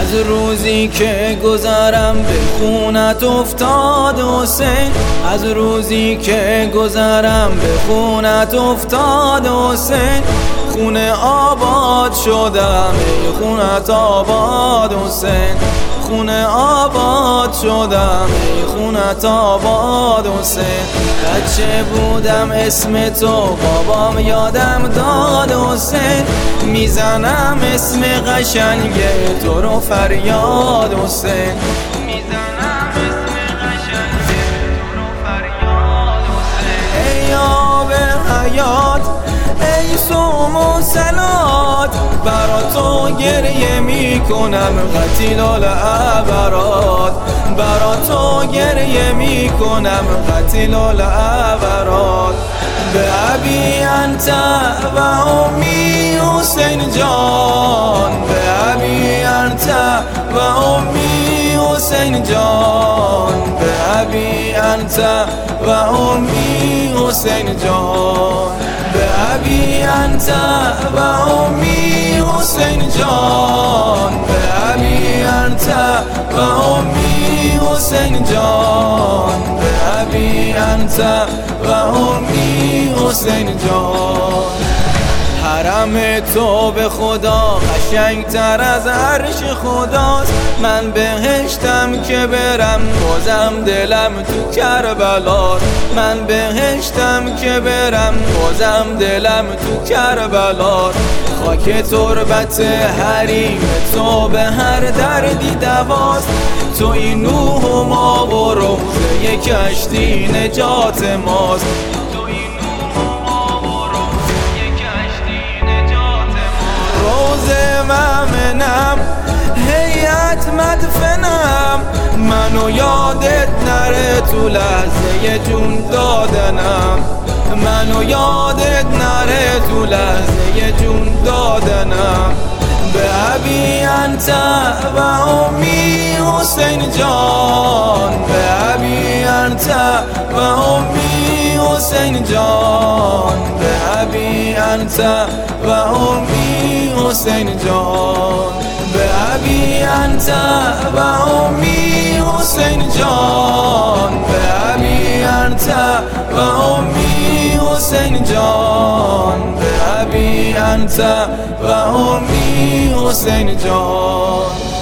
از روزی که گذرم به خونت افتاد حسین، از روزی که گذرم به خونت افتاد حسین، خونه آباد شدم ای خونت آباد حسین، خونه آباد شدم ای خونت آباد حسین. بچه بودم اسم تو بابام یادم داد حسین، میزنم اسم قشنگ تو رو فریاد حسین، میزنم اسم قشنگ تو رو فریاد حسین. ای آب حیات ای صوم و صلات، برا تو گریه میکنم قتیل العبرات، برا تو گریه میکنم قتیل العبرات. به ابی انت و امی حسین جان، به ابی انت و امی حسین جان، به ابی انت و امی حسین جان، به ابی انت و امی حسین جان، به ابی انت و امی حسین جان، به ابی انت و امی حسین جان. حرم تو به خدا قشنگتر از عرش خداست، من بهشتم که برم بازم دلم تو کربلاست، من بهشتم که برم بازم دلم تو کربلاست. خاک تربت حریم تو به هر دردی دواست، توی نوح و ما و روزه کشتی نجات ماست، مؤمنم هیئت مدفنم، منو یادت نره تو لحظه جون دادنم، منو یادت نره تو لحظه جون دادنم. به ابی انت و امی حسین جان، به ابی انت و امی حسین جان، به ابی انت و امی حسین جان، به ابی انت و امی حسین جان، به ابی انت و امی حسین جان، به ابی انت و امی حسین جان.